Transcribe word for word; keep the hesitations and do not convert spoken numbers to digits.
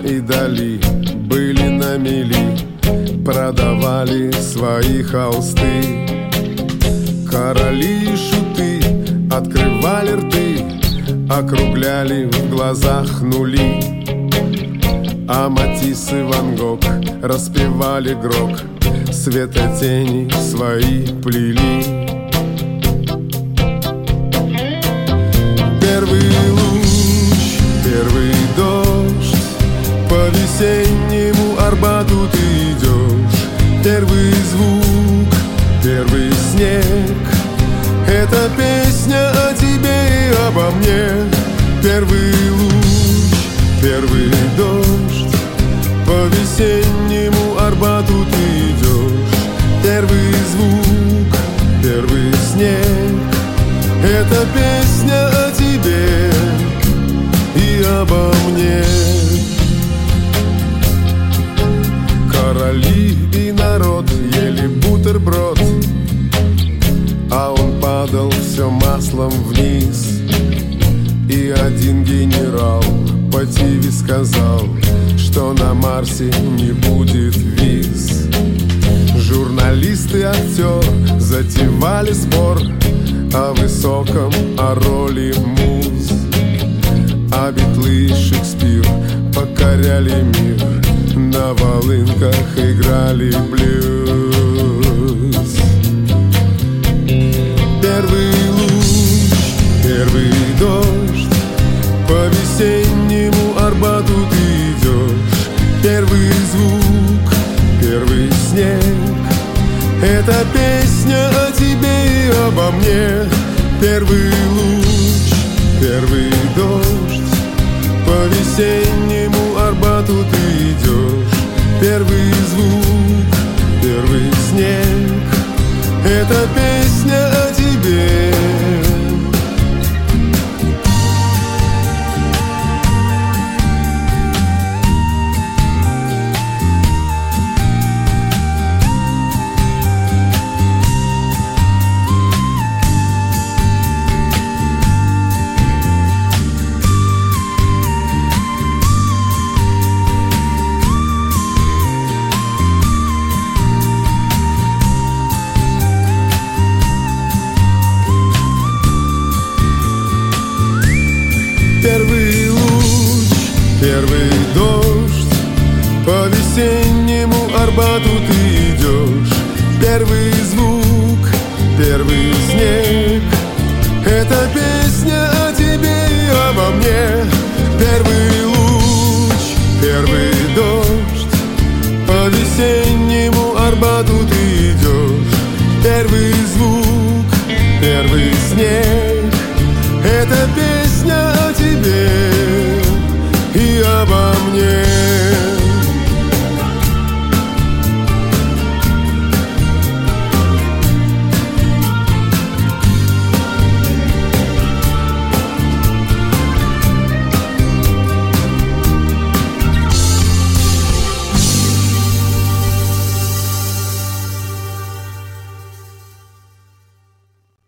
и Дали были на мели, продавали свои холсты. Короли и шуты открывали рты, округляли в глазах нули. А Матисс и Ван Гог распевали грок, светотени свои плели. Первый луч, первый дождь, по весеннему Арбату ты идешь. Первый звук, первый снег, это песня о тебе и обо мне. Первый луч, первый дождь, по весеннему Арбату ты идешь. Первый звук, первый снег, это песня о тебе и обо мне. Короли и народ ели бутерброд, а он падал все маслом вниз. И один генерал по ТВ сказал, что на Марсе не будет виз. Журналист и актер затевали спор о высоком, о роли муз. А Битлы и Шекспир покоряли мир, на волынках играли блюз. Первый луч, первый дождь, по весеннему Арбату ты идешь. Первый звук, первый снег, это песня о тебе и обо мне. Первый луч, первый дождь, по весеннему Арбату ты идешь. Первый звук, первый снег, это песня о тебе. Первый луч, первый дождь, по весеннему Арбату ты идешь. Первый звук, первый снег,